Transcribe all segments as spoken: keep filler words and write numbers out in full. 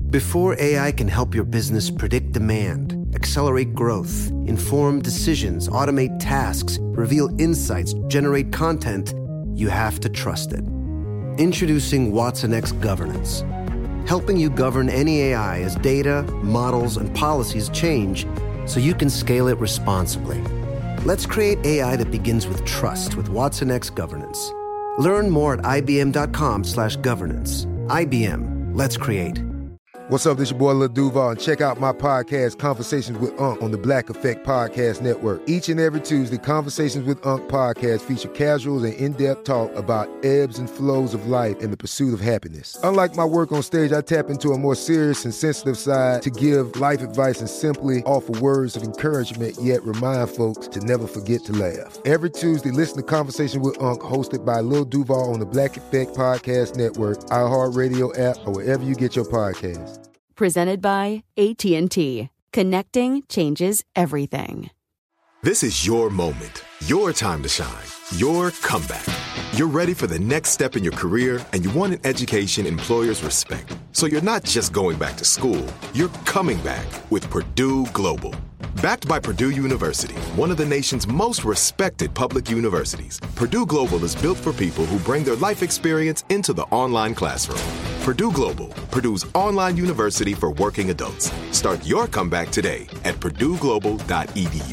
Before A I can help your business predict demand, accelerate growth, inform decisions, automate tasks, reveal insights, generate content, you have to trust it. Introducing Watson X Governance, helping you govern any A I as data, models, and policies change so you can scale it responsibly. Let's create A I that begins with trust with Watson X Governance. Learn more at ibm.com slash governance. I B M. Let's create. What's up, this your boy Lil Duval, and check out my podcast, Conversations with Unc, on the Black Effect Podcast Network. Each and every Tuesday, Conversations with Unc podcast feature casuals and in-depth talk about ebbs and flows of life and the pursuit of happiness. Unlike my work on stage, I tap into a more serious and sensitive side to give life advice and simply offer words of encouragement, yet remind folks to never forget to laugh. Every Tuesday, listen to Conversation with Unc, hosted by Lil Duval on the Black Effect Podcast Network, iHeartRadio app, or wherever you get your podcasts. Presented by A T and T. Connecting changes everything. This is your moment, your time to shine, your comeback. You're ready for the next step in your career, and you want an education employers respect. So you're not just going back to school, you're coming back with Purdue Global. Backed by Purdue University, one of the nation's most respected public universities, Purdue Global is built for people who bring their life experience into the online classroom. Purdue Global, Purdue's online university for working adults. Start your comeback today at purdue global dot e d u.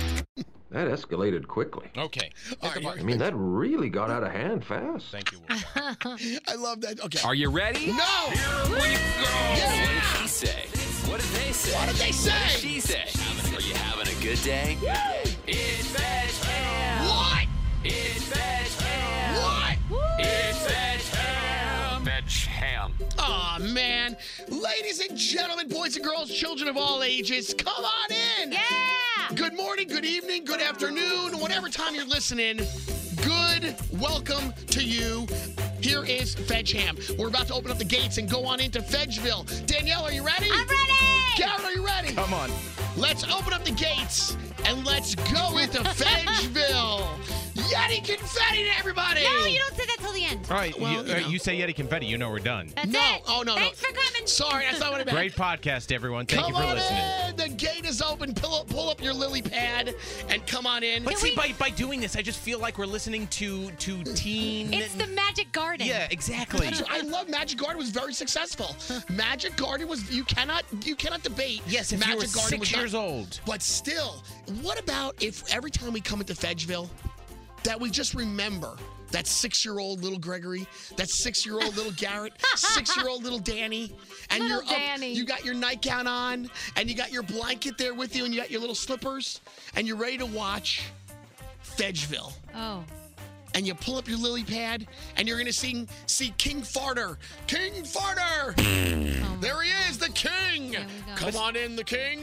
That escalated quickly. Okay. Right, I mean, that really got out of hand fast. Thank you. I love that. Okay. Are you ready? No! Here we go! Yeah. What did she say? What did they say? What did they say? What did she say? Are you having a good day? It's Veg Ham. What? It's Veg Ham. What? It's Veg Ham. Veg Ham. Aw, man. Ladies and gentlemen, boys and girls, children of all ages, come on in. Yeah. Good morning, good evening, good afternoon, whatever time you're listening. Good welcome to you. Here is Veg Ham. We're about to open up the gates and go on into Vegville. Danielle, are you ready? I'm ready. Garrett, are you ready? Come on. Let's open up the gates and let's go into Vegville. Yeti confetti to everybody. No, you don't say that till the end. All right, Well, you, you uh, know. you say Yeti confetti, you know we're done. That's No. it. Oh, no, no. Thanks for coming. Sorry, that's not what I meant. Great podcast, everyone. Thank come you for on listening. in. The gate is open. Pull up, pull up your lily pad and come on in. But Can see, we- by, by doing this, I just feel like we're listening to to teen. It's the Magic Garden. Yeah, exactly. I love Magic Garden was very successful. Magic Garden was you cannot you cannot debate. Yes, if Magic you were Garden six was years not, old. But still, what about if every time we come into Vegville, that we just remember that six-year-old little Gregory, that six-year-old little Garrett, six-year-old little Danny, and Little you're up, Danny. you got your nightgown on, and you got your blanket there with you, and you got your little slippers, and you're ready to watch Vegville. Oh. And you pull up your lily pad, and you're gonna sing, see King Farter. King Farter! Oh. There he is, the king! There we go. Come on in, the king!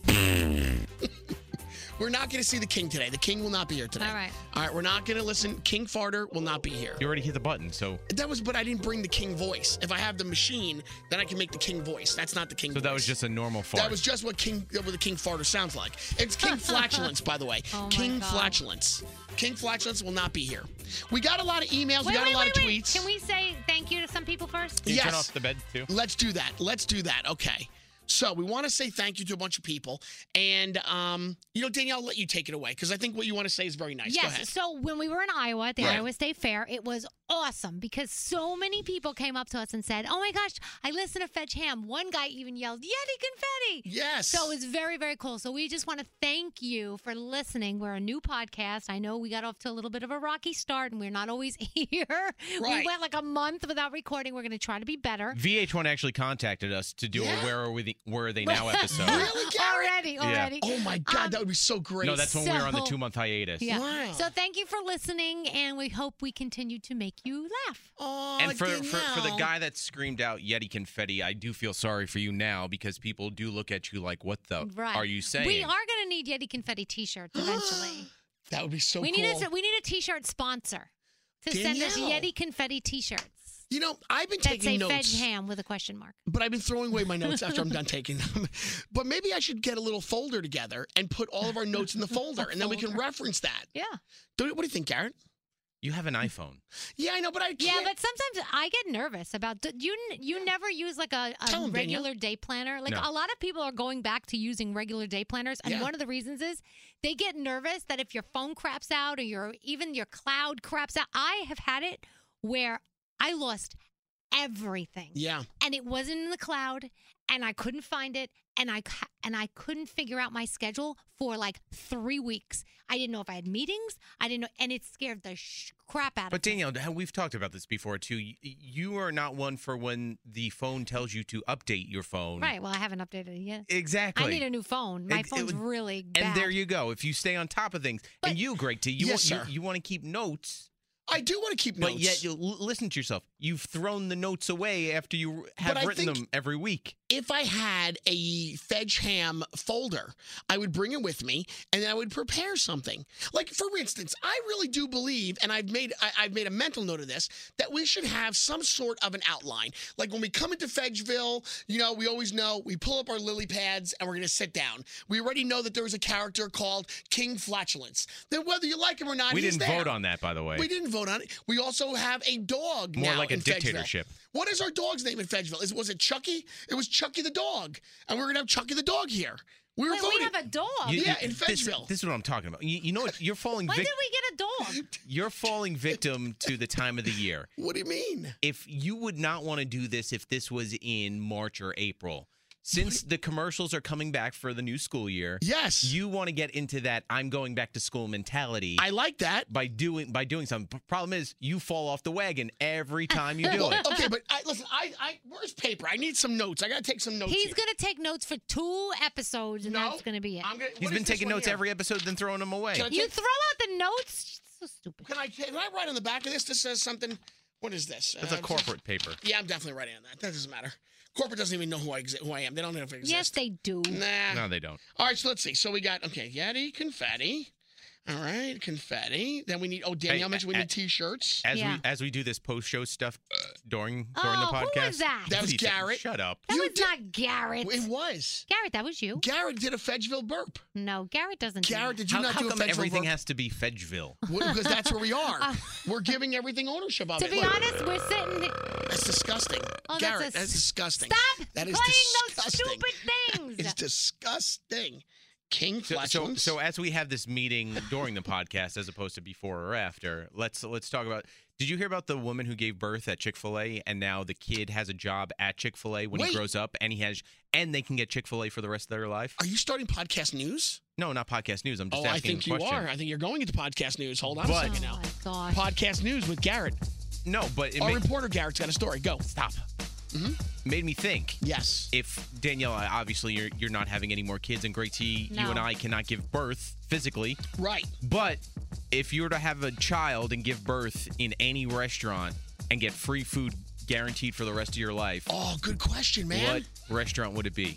We're not gonna see the king today. The king will not be here today. All right. All right, we're not gonna listen. King Farter will not be here. You already hit the button, so That was, but I didn't bring the king voice. If I have the machine, then I can make the king voice. That's not the king so voice. that was just a normal fart. That was just what king what the king farter sounds like. It's king flatulence, by the way. Oh my king God. flatulence. King flatulence will not be here. We got a lot of emails. we Wait, got wait, a lot wait, of wait. tweets. Can we say thank you to some people first? Can you yes. turn off the bed too? Let's do that. Let's do that. Okay. So we want to say thank you to a bunch of people. And, um, you know, Danielle, I'll let you take it away because I think what you want to say is very nice. Go ahead. Yes. So when we were in Iowa at the Right. Iowa State Fair, it was awesome because so many people came up to us and said, "Oh my gosh, I listen to Fetch Ham." One guy even yelled, "Yeti confetti!" Yes. So it was very, very cool. So we just want to thank you for listening. We're a new podcast. I know we got off to a little bit of a rocky start, and we're not always here. We Right. went like a month without recording. We're going to try to be better. V H one actually contacted us to do Yeah? a Where Are We the, Where Are They Now episode. Really, Garrett? Already, already. Oh, my God. Um, that would be so great. No, that's when we were on the So- two-month hiatus. Yeah. Wow. So thank you for listening, and we hope we continue to make you laugh. Oh, And for, for, for the Danielle. guy that screamed out Yeti confetti, I do feel sorry for you now because people do look at you like, what the Right. are you saying? We are going to need Yeti confetti T-shirts eventually. That would be so we cool. need a we need a T-shirt sponsor to send us Danielle. Yeti confetti T-shirts You know, I've been that taking say notes. Fed Ham with a question mark. But I've been throwing away my notes after I'm done taking them. But maybe I should get a little folder together and put all of our notes in the folder, and then we can folder. reference that. Yeah. Do- What do you think, Garrett? You have an iPhone. Yeah, I know, but I can't. Yeah, but sometimes I get nervous about do you. You never use like a, Tell a 'em, Danielle. regular day planner. Like No. a lot of people are going back to using regular day planners, and Yeah. one of the reasons is they get nervous that if your phone craps out or your even your cloud craps out. I have had it where I lost everything. Yeah. And it wasn't in the cloud, and I couldn't find it, and I ca- and I couldn't figure out my schedule for like three weeks. I didn't know if I had meetings. I didn't know, and it scared the sh- crap out But of me. Danielle, we've talked about this before too. You, you are not one for when the phone tells you to update your phone. Right. Well, I haven't updated it yet. Exactly. I need a new phone. My It- it phone's would- really bad. And there you go. If you stay on top of things, But- and you, Greg T, you Yes, want, sir. you, you want to keep notes. I do want to keep But notes. yet, you l- listen to yourself. You've thrown the notes away after you have But I written think- them every week. if I had a Fedge Ham folder, I would bring it with me, and then I would prepare something. Like, for instance, I really do believe, and I've made I, I've made a mental note of this, that we should have some sort of an outline. Like when we come into Fedgeville, you know, we always know we pull up our lily pads and we're going to sit down. We already know that there was a character called King Flatulence. Then whether you like him or not, We he's didn't there. vote on that, by the way. We didn't vote on it. We also have a dog More now like a in Fedgeville. dictatorship. What is our dog's name in Fedgeville? Is, was it Chucky? It was Chucky the dog. And we're going to have Chucky the dog here. We were Wait, voting. we have a dog. You- Yeah, you- in this, Fedgeville. this is what I'm talking about. You, you know what? You're falling when vic- did we get a dog? You're falling victim to the time of the year. What do you mean? If you would not want to do this if this was in March or April, since the commercials are coming back for the new school year, Yes. you want to get into that I'm going back to school mentality I like that. by doing by doing something. P- Problem is, you fall off the wagon every time you do Well, it. okay, but I, listen, I, I, where's paper? I need some notes. I got to take some notes He's here. going to take notes for two episodes, and No, that's going to be it. I'm gonna, He's what been is this taking one notes here? every episode, then throwing them away. Can I You take- throw out the notes? So stupid. Can I, can I write on the back of this? This says something. What is this? It's Uh, a corporate paper. Yeah, I'm definitely writing on that. That doesn't matter. Corporate doesn't even know who I, exi- who I am. They don't know if I exist. Yes, they do. Nah. No, they don't. All right, so let's see. So we got, okay, Yeti, confetti. All right, confetti. Then we need, oh, Danielle Hey, mentioned we a- need T-shirts. As Yeah. we as we do this post show stuff uh, during during the Oh, podcast. who was that? That What was do you think? Garrett. Shut up. That You was did- not Garrett. It was. Garrett, that was you. Garrett did a Fedgeville burp. No, Garrett doesn't do Garrett, that. did you How, not how do a come Fedgeville everything burp? has to be Fedgeville? Well, because that's where we are. We're giving everything ownership of To it. be Look, honest, we're sitting here. that's disgusting. Oh, Garrett, that's, a, that's disgusting. Stop That is playing disgusting. those stupid things. It's disgusting. King So, so, flatulence. so as we have this meeting during the podcast, as opposed to before or after, let's let's talk about. Did you hear about the woman who gave birth at Chick-fil-A, and now the kid has a job at Chick-fil-A when Wait. he grows up, and he has, and they can get Chick-fil-A for the rest of their life? Are you starting podcast news? No, not podcast news. I'm just Oh, I asking think a you question. are. I think you're going into podcast news. Hold on But- a second Oh now. my gosh. Podcast news with Garrett. No, but it Our ma- reporter Garrett's got a story. Go. stop. Mhm. Made me think. Yes. If Danielle, obviously you're you're not having any more kids, and Great T, you No. and I cannot give birth physically. Right. But if you were to have a child and give birth in any restaurant and get free food guaranteed for the rest of your life, Oh, good question, man. what restaurant would it be?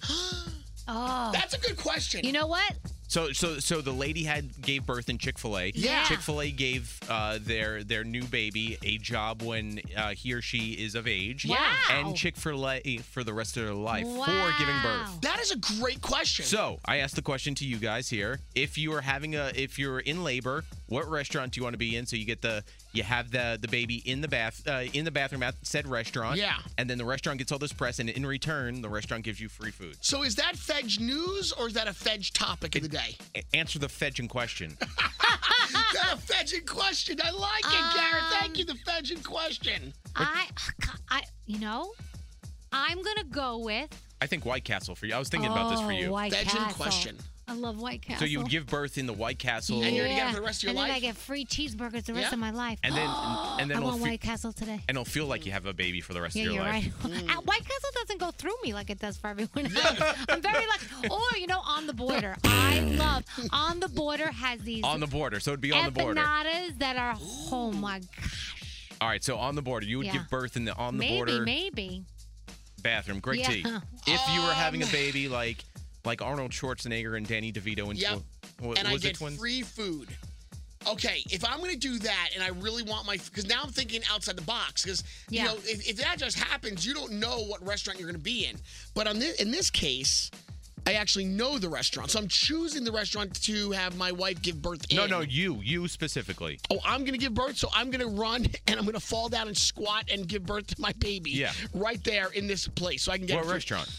Oh. That's a good question. You know what? So, so, so the lady had gave birth in Chick-fil-A. Yeah. Chick-fil-A gave uh, their their new baby a job when uh, he or she is of age. Wow. And Chick-fil-A for the rest of their life Wow. for giving birth. that is a great question. So I asked the question to you guys here: if you are having a, if you're in labor, what restaurant do you want to be in? So you get the, you have the the baby in the bath, uh, in the bathroom at said restaurant. Yeah. And then the restaurant gets all this press, and in return, the restaurant gives you free food. So is that Fedge news or is that a Fedge topic of the day? A- answer the fedge in question. That a Fedge in question. I like it, Garrett. Thank Um, you. The Fedge in question. I, I, you know, I'm gonna go with. I think White Castle for you. I was thinking about this for Oh, you. White Fedge in Castle. question. I love White Castle. So you would give birth in the White Castle, And you're gonna get it Yeah. for the rest of your and then life? I get free cheeseburgers the rest Yeah. of my life. and then and then I it'll want fe- White Castle today. and it'll feel like you have a baby for the rest Yeah, of your you're life. right. Uh, White Castle doesn't go through me like it does for everyone else. I'm very lucky. Or, you know, On the Border. I love On the Border has these On the border, so it'd be on the border. empanadas that are, oh my gosh. All right, so on the border, you would Yeah. give birth in the on the Maybe, border maybe. bathroom. Great Yeah. T. If you were having a Um, baby like like Arnold Schwarzenegger and Danny DeVito and Yep. tw- wa- and I was it get twins? free food. Okay, if I'm going to do that and I really want my, because now I'm thinking outside the box, because Yeah. you know if, if that just happens, you don't know what restaurant you're going to be in. But on this, in this case, I actually know the restaurant. So I'm choosing the restaurant to have my wife give birth in. No, no, you, you specifically. Oh, I'm going to give birth, so I'm going to run and I'm going to fall down and squat and give birth to my baby. Yeah. Right there in this place, so I can get. What it restaurant?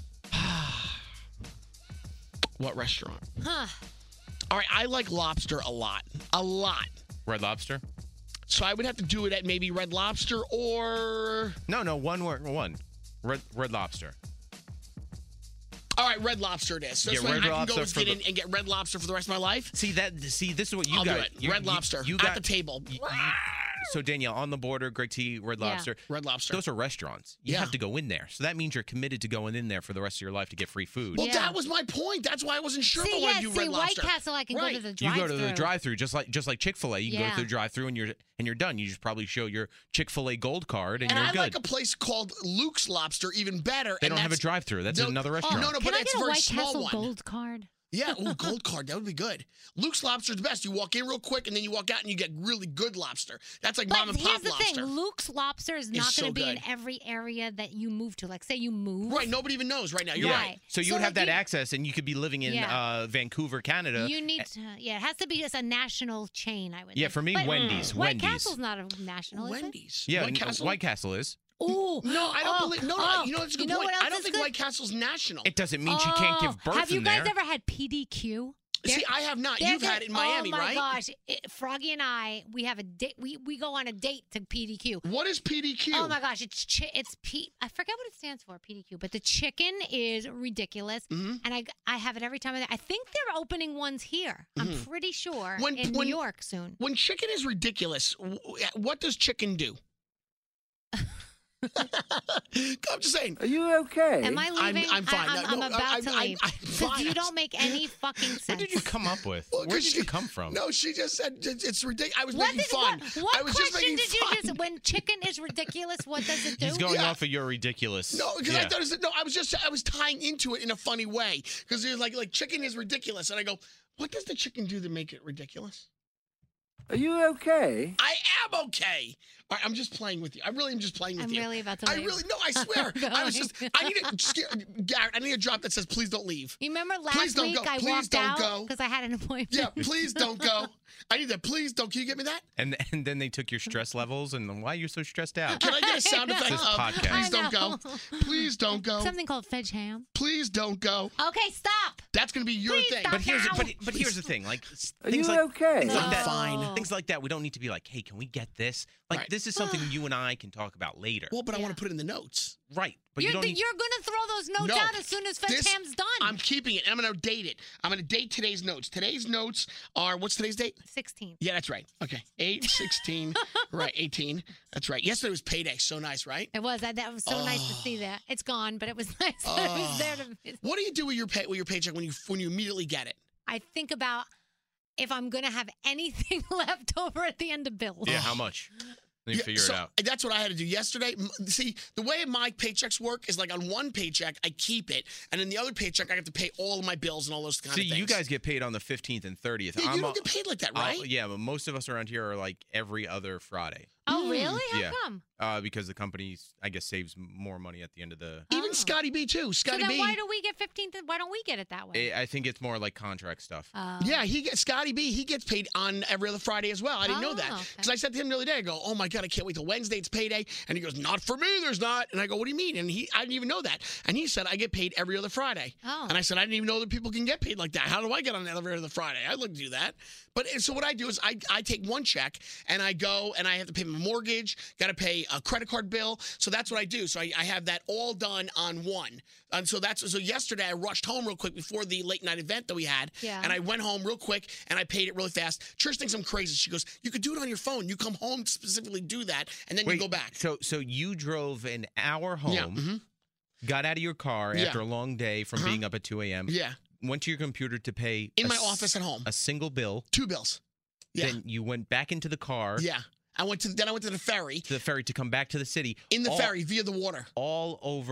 What restaurant? Huh. All right, I like lobster a lot, a lot. Red Lobster? So I would have to do it at maybe Red Lobster or. No, no, one word, one. Red Red Lobster. All right, Red Lobster it is. So Get this way Red I can Lobster go and for get the- in and get Red Lobster for the rest of my life. See that? See, this is what you I'll got. do it. You- Red you- Lobster you at got the table. you- you- so Danielle, on the border, Greg T, Red Yeah. Lobster. Red Lobster. Those are restaurants. You Yeah. have to go in there. So that means you're committed to going in there for the rest of your life to get free food. Well, Yeah. that was my point. That's why I wasn't sure if See, I yeah, wanted to do see, Red White Lobster. Castle, I can Right. go to the You drive-thru. go to the drive-through just like just like Chick-fil-A. You can go Yeah. to the drive-through and you're and you're done. You just probably show your Chick-fil-A gold card and, And you're I good. like a place called Luke's Lobster even better. They and don't have a that's- drive-through. That's No- another Oh, restaurant. no, no, Can but I it's get a a very White small Castle one. gold card? Yeah, ooh, gold card. That would be good. Luke's Lobster's the best. You walk in real quick, and then you walk out, and you get really good lobster. That's like But mom and here's pop the lobster. thing: Luke's Lobster is not so going to be in good. every area that you move to. Like, say you move. Right, nobody even knows right now. You're yeah. right. So you So, would have like, that you- access, and you could be living in Yeah. uh, Vancouver, Canada. You need to, yeah, it has to be just a national chain, I would Yeah, think. for me, But Wendy's, White Wendy's. Castle's not a national, is it? Wendy's. yeah, White n- Castle. White Castle is. Ooh. No, I don't Oh, believe. No, oh. no. You know, that's a good You know point. what else I don't is think good? White Castle's national. It doesn't mean she can't give Oh, birth Have you in guys there. ever had P D Q? See, I have not. There's You've a- had it in Miami, oh my right? gosh, it, Froggy and I, we have a date. We we go on a date to P D Q. What is P D Q? Oh my gosh, it's chi- it's P. I forget what it stands for, P D Q. But the chicken is ridiculous, Mhm. and I I have it every time. I, I think they're opening ones here. I'm pretty sure When- in when- New York soon. When chicken is ridiculous, w- what does chicken do? I'm just saying. Are you okay? Am I I'm- leaving? I'm fine. I, am No, no, about I'm- to I'm- leave I'm because fine. you don't make any fucking sense. What did you come up with? Well, Where 'cause did you she- come from? No, she just said it's it's ridiculous. I was What making did, fun. what, what I was just question making did you fun. just? When chicken is ridiculous, what does it do? He's going Yeah. off of your ridiculous. No, because I Yeah. thought it was, no, I was just I was tying into it in a funny way because it was like like chicken is ridiculous, and I go, what does the chicken do to make it ridiculous? Are you okay? I am okay. All right, I'm just playing with you. I really am just playing with I'm you. really about to I leave. really no, I swear. I was Going. just I need a scare- Garrett. I need a drop that says please don't leave. You remember Please last don't week go. I Please walked don't out go. because I had an appointment. Yeah, please don't go. I need that. Please don't. Can you get me that? And and then they took your stress levels and then why are you so stressed out? Can I get a sound I effect This of podcast. please I don't go? know. Please don't go. Something called Fedge Ham. Please don't go. Okay, stop. That's gonna be your Please thing. stop But here's now. but but here's the thing, like s- Are things you like okay? things like I'm that, fine. things like that. We don't need to be like, hey, can we get this? Like Right. this is something you and I can talk about later. Well, but I Yeah. want to put it in the notes. right, but you're you don't the- need. you're going to throw those notes No. out as soon as Fedge This- Ham's done. I'm keeping it, and I'm going to date it. I'm going to date today's notes. Today's notes are, what's today's date? sixteen. Yeah, that's right. Okay. eight, sixteen, right, eighteen. That's right. Yesterday was payday. So nice, right? It was. That, that was so nice to see that. It's gone, but it was nice. that it was there to. What do you do with your pay, with your paycheck when you when you immediately get it? I think about if I'm going to have anything left over at the end of bills. yeah, how much? Then you Yeah, figure so it out. That's what I had to do yesterday. M- See, the way my paychecks work is like on one paycheck, I keep it, and then the other paycheck, I have to pay all of my bills and all those kind See, of things. you guys get paid on the fifteenth and thirtieth. Yeah, you I'm don't a- get paid like that, I'll- right? yeah, but most of us around here are like every other Friday. Oh, really? How Yeah. come? Uh, because the company, I guess, saves more money at the end of the. Even Oh. Scotty B too. So Scotty then B. why do we get fifteenth? Why don't we get it that way? I I think it's more like contract stuff. Oh. Yeah, he gets Scotty B. He gets paid on every other Friday as well. I didn't know that Oh, okay. because I said to him the other day, I go, "Oh my god, I can't wait till Wednesday. It's payday." And he goes, "Not for me. There's not." And I go, "What do you mean?" And he, I didn't even know that. And he said, "I get paid every other Friday." Oh. And I said, "I didn't even know that people can get paid like that. How do I get on every other Friday? I'd like to do that." But so what I do is I, I take one check and I go and I have to pay my mortgage, got to pay a credit card bill. So that's what I do. So I, I have that all done on one. And so that's so yesterday I rushed home real quick before the late night event that we had. Yeah. And I went home real quick and I paid it really fast. Trish thinks I'm crazy. She goes, "You could do it on your phone. You come home to specifically do that, and then Wait, you go back." So, so you drove an hour home, Yeah. mhm. got out of your car Yeah. after a long day from Uh-huh. being up at two a.m. Yeah. Went to your computer to pay In a my s- office at home. a single bill. Two bills. Yeah. Then you went back into the car Yeah. I went to then I went to the ferry. to the ferry to come back to the city. In the all, ferry via the water. all over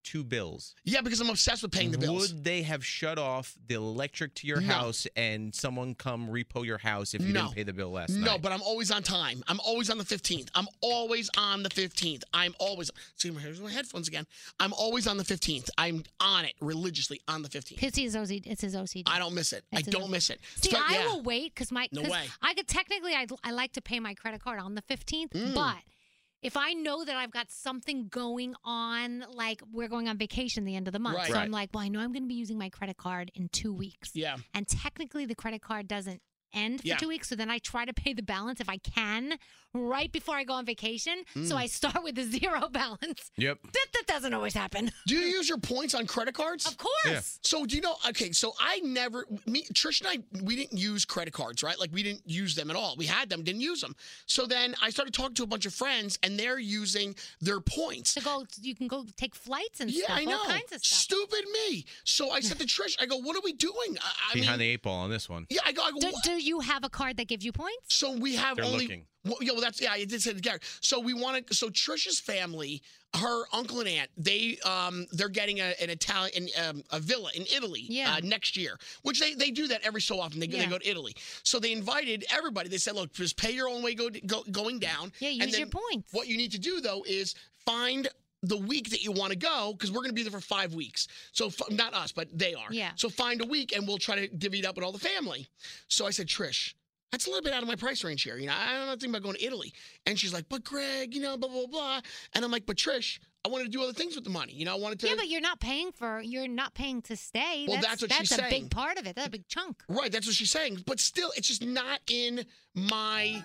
two bills. Yeah, because I'm obsessed with paying the bills. Would they have shut off the electric to your No. house and someone come repo your house if you No. didn't pay the bill last No, night? but I'm always on time. I'm always on the fifteenth. I'm always on the fifteenth. I'm always see here's my headphones again. I'm always on the fifteenth. I'm on it religiously on the fifteenth. It's his O C D. It's his O C D. I don't miss it. It's I his don't O C D. miss it. See, But, I yeah. will wait because my No 'cause way. I could technically I I like to pay my credit card on the fifteenth, Mm. but if I know that I've got something going on, like we're going on vacation the end of the month, Right. so Right. I'm like, well, I know I'm going to be using my credit card in two weeks. Yeah. And technically, the credit card doesn't end for Yeah. two weeks, so then I try to pay the balance if I can right before I go on vacation. Mm. So I start with a zero balance. Yep. That, that doesn't always happen. Do you use your points on credit cards? Of course. Yeah. So do you know? Okay, so I never, me, Trish and I, we didn't use credit cards, right? Like we didn't use them at all. We had them, didn't use them. So then I started talking to a bunch of friends, and they're using their points. To go, you can go take flights and Yeah, stuff, I know. all kinds of stuff. Stupid me. So I said to Trish, I go, "What are we doing?" I, I Behind mean, the eight ball on this one. yeah, I go, I go. Do, "What?" do you have a card that gives you points? So we have They're only. looking. Well, yeah, well, that's yeah. I did say to Gary. So we want to. So Trisha's family, her uncle and aunt, they um they're getting a, an Italian um, a villa in Italy Yeah. uh, next year, which they, they do that every so often. They, go they Yeah. go to Italy. So they invited everybody. They said, look, just pay your own way go, go going down. Yeah, and use then your points. What you need to do though is find the week that you want to go because we're going to be there for five weeks. So f- not us, but they are. Yeah. So find a week and we'll try to divvy it up with all the family. So I said, Trish, that's a little bit out of my price range here. You know, I'm not thinking about going to Italy. And she's like, but Greg, you know, blah, blah, blah. And I'm like, but Trish, I wanted to do other things with the money. You know, I wanted to. Yeah, but you're not paying for. You're not paying to stay. Well, that's, that's what that's she's a saying. big part of it. That's a big chunk. Right, that's what she's saying. But still, it's just not in my.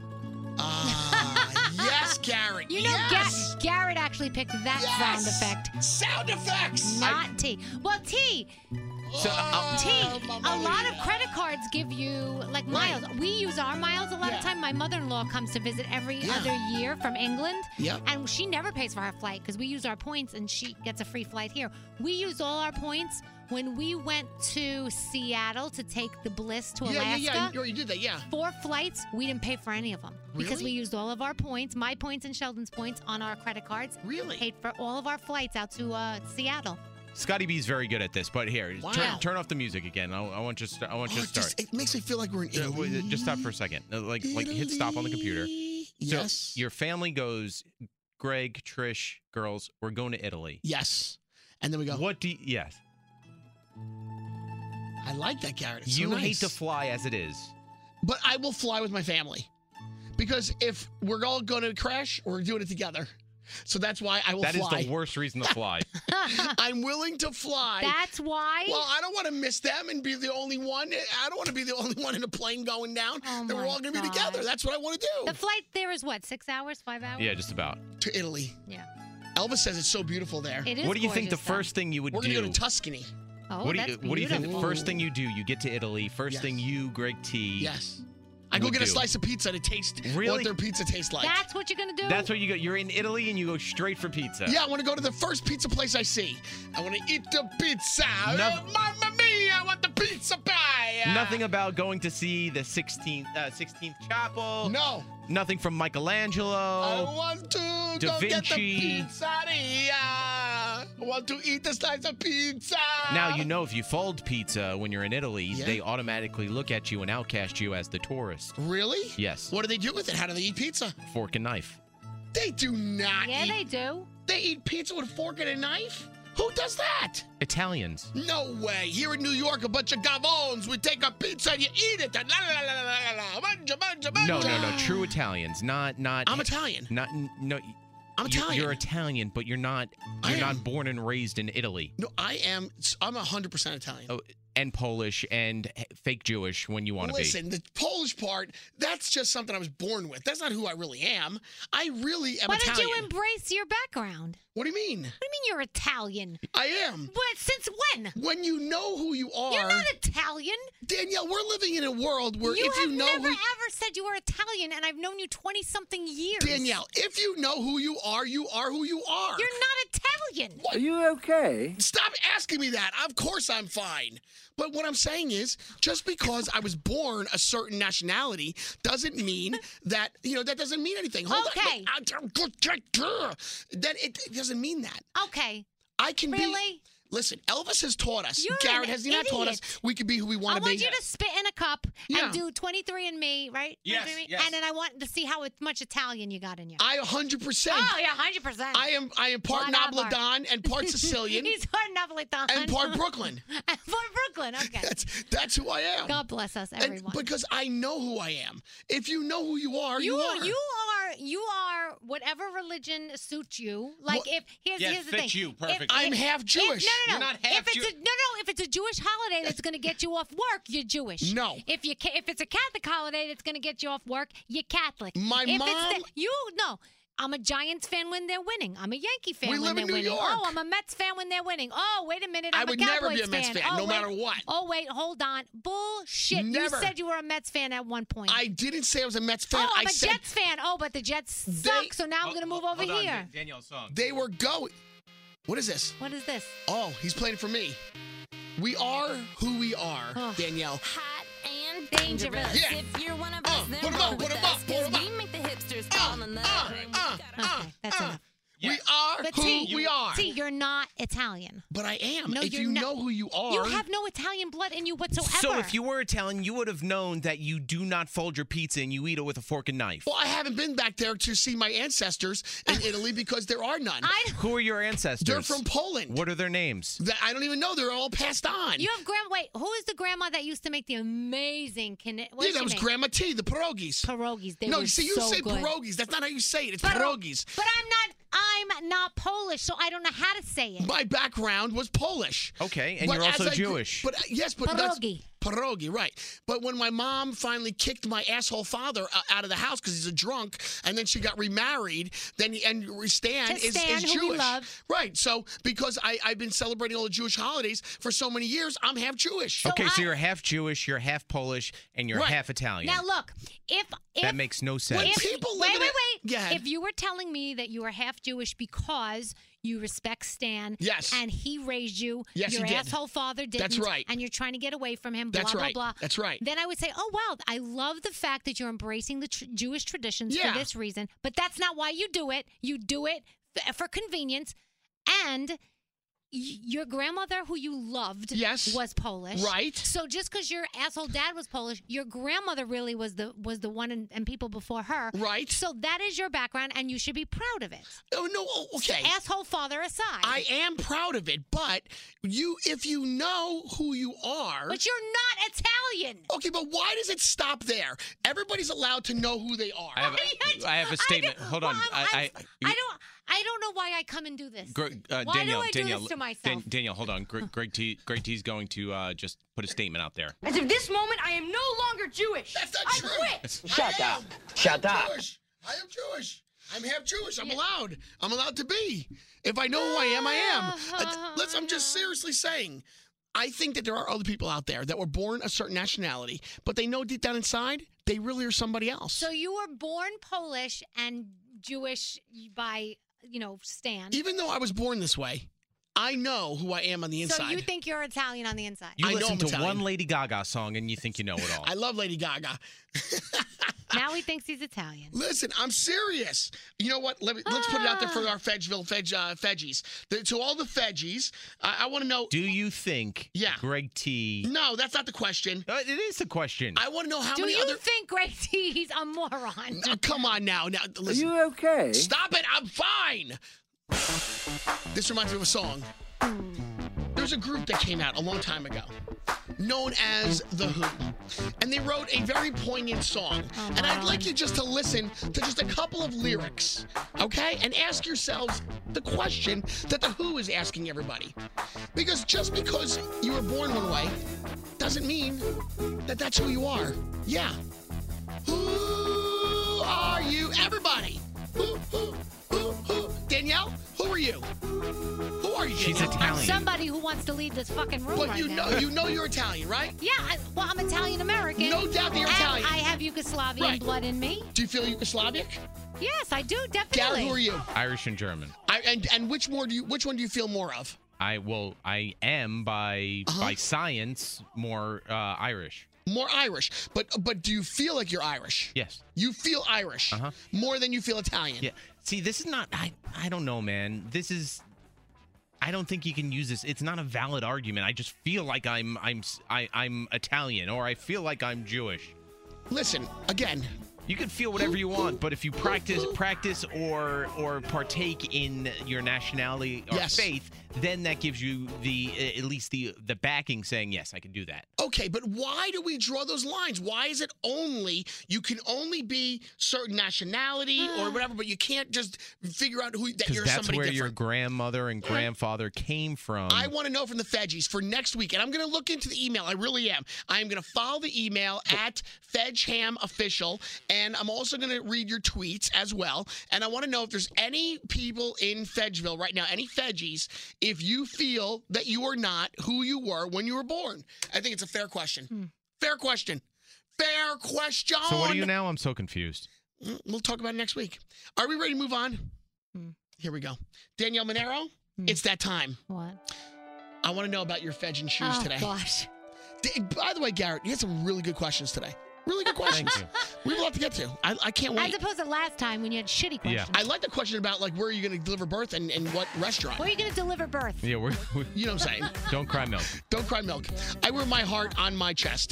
Ah, yes, Garrett. You know, yes. Ga- Garrett actually picked that sound Yes! effect, Sound effects. not T. Well, T. So, uh, T. Oh, A lot of credit cards give you like miles. We use our miles a lot Yeah. of time. My mother-in-law comes to visit every Yeah. other year from England. Yep. And she never pays for her flight because we use our points and she gets a free flight here. We used all our points when we went to Seattle to take the Bliss to Yeah, Alaska. yeah, yeah. You already did that, yeah. Four flights, we didn't pay for any of them because Really? we used all of our points, my points and Sheldon's points on our credit cards. Really? Paid for all of our flights out to uh, Seattle. Scotty B's very good at this, but here, Wow. turn, turn off the music again. I, I want you to start. I want you Oh, to it, start. just, it makes me feel like we're in Uh, Italy. wait, just stop for a second. Uh, Like, like hit stop on the computer. Italy. So Yes. your family goes, Greg, Trish, girls, we're going to Italy. Yes. And then we go, What do you, yes. I like that, Garrett. It's so You hate nice. to fly as it is. But I will fly with my family. Because if we're all going to crash, we're doing it together. So that's why I will That is fly. the worst reason to fly. I'm willing to fly. That's why. Well, I don't want to miss them and be the only one. I don't want to be the only one in a plane going down. Oh that we're my all going to be God. together. That's what I want to the do. flight there is what, six hours, five hours? Yeah, just about. To Italy. Yeah. Elvis says it's so beautiful there. It is What do you think the gorgeous, though. first thing you would We're going do? to go to Tuscany. Oh, what do you that's What do you think the beautiful. first thing you do? You get to Italy. First Yes. thing you, Greg T. Yes. I go would get a do. slice of pizza to taste Really? what their pizza tastes like. That's what you're going to do? That's what you go. You're in Italy and you go straight for pizza. Yeah, I want to go to the first pizza place I see. I want to eat the pizza. No- Oh, Mamma mia, I want the pizza pie. Nothing about going to see the sixteenth, uh, sixteenth Chapel. No. Nothing from Michelangelo. I want to Da go get Vinci. the pizzeria. I want to eat a slice of pizza. Now, you know if you fold pizza when you're in Italy, Yeah. they automatically look at you and outcast you as the tourist. Really? Yes. What do they do with it? How do they eat pizza? Fork and knife. They do not Yeah, eat. they do. They eat pizza with a fork and a knife? Who does that? Italians. No way. Here in New York, a bunch of gavones would take a pizza and you eat it. La, la, la, la, la, la. Manja, manja, No, manja. no, no. True Italians. Not, not. I'm Italian. Not, no. I'm you- Italian. You're Italian, but you're not. I You're am. not born and raised in Italy. No, I am. I'm one hundred percent Italian. Oh, and Polish and fake Jewish when you want to be. Listen, the Polish part, that's just something I was born with. That's not who I really am. I really am Why Italian. don't you embrace your background? What do you mean? What do you mean you're Italian? I am. What? Since when? When you know who you are. You're not Italian. Danielle, we're living in a world where you if have you know never who ever said you were Italian, and I've known you twenty-something years. Danielle, if you know who you are, you are who you are. You're not Italian. What? Are you okay? Stop asking me that. Of course I'm fine. But what I'm saying is, just because I was born a certain nationality doesn't mean that, you know, that doesn't mean anything. Hold Okay. on. Then it, it doesn't mean that. Okay. I can be. Really? Listen, Elvis has taught us. You're Garrett an has he not taught us idiot. we can be who we want I to be. want you to spit in a cup Yeah. and do twenty-three and me, right? Yes, twenty-three and me? yes. And then I want to see how much Italian you got in you. I one hundred percent. Oh, yeah, one hundred percent. I am I am part Whatever. Napolitan and part Sicilian He's part Napolitan. and part Brooklyn. And part Brooklyn, okay. That's that's who I am. God bless us, And- everyone. because I know who I am. If you know who you are, you, you are. you are you are whatever religion suits you. Like Well, if here's Yeah, here's the fits thing. you If- perfectly. I'm if- half if- Jewish. no, no, You're no. not half if it's Jew- a, no, no. If it's a Jewish holiday that's going to get you off work, you're Jewish. No. If you ca- if it's a Catholic holiday that's going to get you off work, you're Catholic. My if mom- It's the, you no. I'm a Giants fan when they're winning. I'm a Yankee fan We when live they're in New winning. York. Oh, I'm a Mets fan when they're winning. Oh, wait a minute. I I'm would a never Cowboys be a Mets fan, Oh, no wait. matter what. Oh, wait. Hold on. Bullshit. Never. You said you were a Mets fan at one point. I didn't say I was a Mets fan. Oh, I'm I a said Jets fan. Oh, but the Jets suck, so now I'm going to move over Hold on, here. Danielle's song. they were going. What is this? What is this? Oh, he's playing for me. We are who we are, Oh. Danielle. Hot and Dangerous. dangerous. Yeah. If you're one of Uh, us, then put 'em roll up, with put 'em up, us, put 'em 'cause up. we make the hipsters Uh, fall in love. uh, and we uh, gotta- Okay, that's uh. enough. We are But who T, we are. T, you're not Italian. But I am. No, if you're you not. know who you are. You have no Italian blood in you whatsoever. So if you were Italian, you would have known that you do not fold your pizza and you eat it with a fork and knife. Well, I haven't been back there to see my ancestors in Italy because there are none. I, Who are your ancestors? They're from Poland. What are their names? That I don't even know. They're all passed on. you have grandma. Wait, who is the grandma that used to make the amazing? Can what yeah, did that she was make? Grandma T, the pierogies. Pierogies. They no, were you see, you so say good. pierogies. That's not how you say it. It's But, pierogies. but I'm not. I'm not Polish, so I don't know how to say it. My background was Polish. Okay, and But you're as also I grew- Jewish. But uh, yes, but that's Pierogi. pierogi, right? But when my mom finally kicked my asshole father uh, out of the house because he's a drunk, and then she got remarried, then and Stan To is, Stan, is who we Jewish, love. right? So because I I've been celebrating all the Jewish holidays for so many years, I'm half Jewish. So okay, I- so you're half Jewish, you're half Polish, and you're Right. half Italian. Now look, if if that makes no sense. When if, people wait, live in wait, it- wait. Go ahead. If you were telling me that you were half Jewish because you respect Stan, Yes. and he raised you, Yes, your he did. asshole father didn't, That's right. and you're trying to get away from him, blah, That's blah, right. blah. That's right. Then I would say, oh, wow, I love the fact that you're embracing the tr- Jewish traditions Yeah. for this reason, but that's not why you do it. You do it f- for convenience, and y- your grandmother, who you loved, Yes. was Polish. Right. So just because your asshole dad was Polish, your grandmother really was the was the one, and, and people before her. Right. So that is your background, and you should be proud of it. Oh no, oh, okay. Asshole father aside. I am proud of it, but you, if you know who you are, but you're not Italian. okay, but why does it stop there? Everybody's allowed to know who they are. I have a, I have a statement. don't- Hold well, on. I'm- I, I'm- I, I don't. I don't know why I come and do this. Greg, uh, why Danielle, do I do Danielle, this to myself? Dan- Danielle, hold on. Greg, Greg T, Greg T's going to uh, just put a statement out there. As of this moment, I am no longer Jewish. That's not I true. quit. Shut up. Shut up. Jewish. I am Jewish. I'm half Jewish. I'm allowed. I'm allowed to be. If I know who I am, I am. Uh, Listen, I'm just seriously saying. I think that there are other people out there that were born a certain nationality, but they know deep down inside they really are somebody else. So you were born Polish and Jewish by, you know, Stan. Even though I was born this way, I know who I am on the inside. So you think you're Italian on the inside? You I know listen I'm to Italian. one Lady Gaga song and you think you know it all. I love Lady Gaga. Now he thinks he's Italian. Listen, I'm serious. You know what? Let me, let's put it out there for our Fedgeville Fedge, uh, Fedgies. The, to all the Fedgies, uh, I want to know. Do you think Yeah. Greg T... No, that's not the question. Uh, it is the question. I want to know how Do many you other. think Greg T he's a moron? Uh, come on now. Now, listen. you okay? Stop it. I'm fine. This reminds me of a song. There's a group that came out a long time ago known as The Who. And they wrote a very poignant song. Oh, and I'd Mom. like you just to listen to just a couple of lyrics, okay? And ask yourselves the question that The Who is asking everybody. Because just because you were born one way doesn't mean that that's who you are. Yeah. Who are you? Everybody. Who, who, who, who? Danielle, who are you? Who are you? She's Danielle? I'm Italian. somebody who wants to leave this fucking room But right you now. know, you know you're Italian, right? Yeah, I, well, I'm Italian American. No doubt that you're and Italian. I have Yugoslavian Right. blood in me. Do you feel Yugoslavic? Yes, I do definitely. Garrett, who are you? Irish and German. I, and and which more do you? Which one do you feel more of? I well, I am by Uh-huh. by science more uh, Irish. More Irish, but but do you feel like you're Irish? Yes. You feel Irish Uh-huh. more than you feel Italian. Yeah. See, this is not. I I don't know, man. This is. I don't think you can use this. It's not a valid argument. I just feel like I'm I'm I, I'm Italian, or I feel like I'm Jewish. Listen, again. You can feel whatever you want, but if you practice practice or or partake in your nationality or Yes. faith, then that gives you the at least the the backing saying, yes, I can do that. Okay, but why do we draw those lines? Why is it only you can only be certain nationality or whatever, but you can't just figure out who that Because you're that's somebody where different? your grandmother and grandfather came from. I want to know from the Veggies for next week, and I'm going to look into the email. I really am. I am going to follow the email at Vegeham Official, and I'm also going to read your tweets as well. And I want to know if there's any people in Fedgeville right now, any Veggies, if you feel that you are not who you were when you were born. I think it's a fair question. Hmm. Fair question. Fair question. So what are you now? I'm so confused. We'll talk about it next week. Are we ready to move on? Hmm. Here we go. Danielle Monero, Hmm. it's that time. What? I want to know about your Fedge and shoes Oh, today. gosh. D- By the way, Garrett, you had some really good questions today. Really good questions. Thank you. We have a lot to get to. I, I can't wait. As opposed to last time when you had shitty Yeah. questions. I like the question about like where are you going to deliver birth and, and what restaurant. Where are you going to deliver birth? Yeah, we're, we You know what I'm saying? don't cry milk. Don't cry milk. I wear my heart on my chest.